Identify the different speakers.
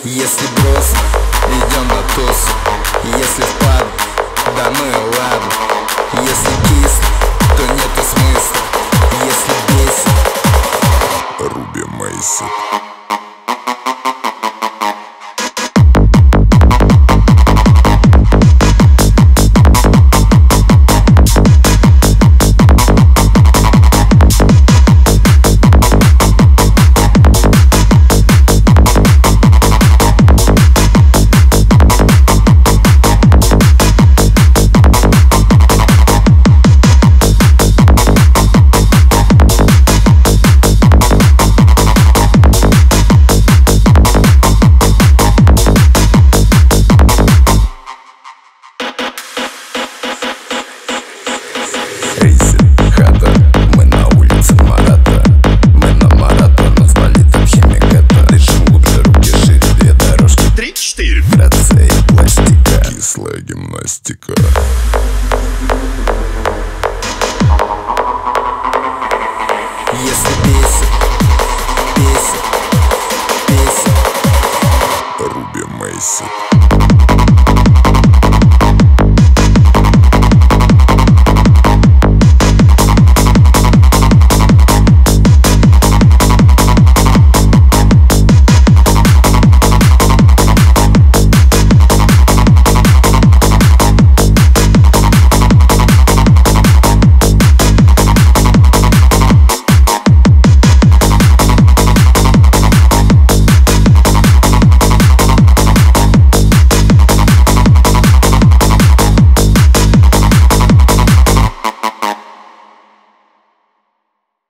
Speaker 1: Если брос, идем на туз. Если впад, да ну и ладно. Если кист, то нету смысла. Если бесит,
Speaker 2: Руби Мейси. Хата, мы на улице Марата. Мы на маратон, назвали там химиката. Дышим глубже, руки шире, две дорожки
Speaker 3: 3-4
Speaker 2: грация и пластика. Кислая гимнастика.